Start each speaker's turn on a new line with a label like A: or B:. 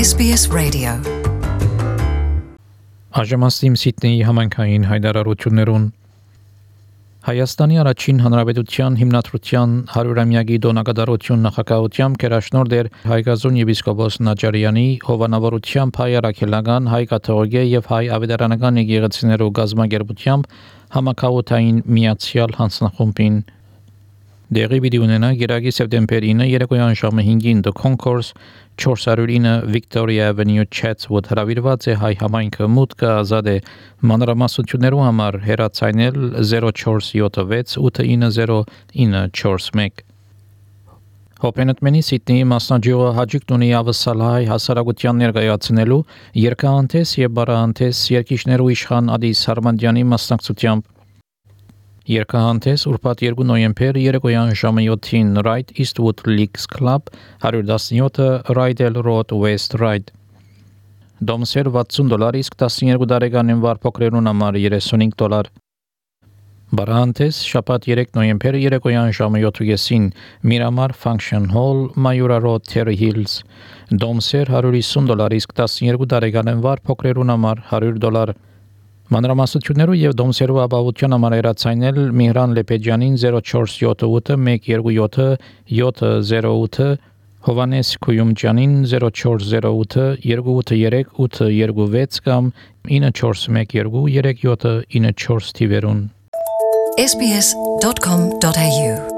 A: SBS Radio.
B: Այժմ Սիդնեի համայնքային հայտարարություններուն Հայաստանի առաջին հանրապետության հիմնադրության 100-ամյակի տոնակատարություն նախագահությամբ Գերաշնորհ Հայգազուն եպիսկոպոս Նաջարյանի հովանավորությամբ հայ առաքելական, հայ կաթողիկե եւ հայ ավետարանական եկեղեցիներու գազմագերբությամբ համակարգային միացյալ հանձնախումբին Դեղի պիտի ունենա գիրագի սեպտեմբերինը երեկոյան ժամը 5-ին The Concourse 409 Victoria Avenue Chatswood հրավիրված է հայ համայնքը մուտքը ազատ է մանրամասնություններու համար հեռացայնել 0476 890 Հոպենտմենի Սիդնեի մասնաճյուղը հաջիկտունի ավսալահայ հասարակության ներկայացնելու երկհանտես եւ բարահանտես երկիշներու իշխան Ադիս Հարմանդյանի մասնակցությամբ Երկհանտես ուրբաթ 2 նոյեմբեր երեկոյան ժամը 7-ին Right Eastwood Leagues Club 117 Rydell Road West Ride Դոմսեր $60 իսկ 12 տարեկանին վար փոքրերուն համար $35 Բարահանտես շաբաթ 3 նոյեմբեր երեկոյան ժամը 7:30-ին Miramar Function Hall Mayura Road Terry Hills Դոմսեր $150 իսկ 12 տարեկանին վար փոքրերուն համար $100 Մանրամասնություններու եւ դոմսերու ապահովության համար հեռացայնել Միհրան Լեպեջյանին 0478 127 708 Հովանես Քույումջյանին 0408 283 826 կամ 9412 3794 թիվերուն
A: SBS.com.au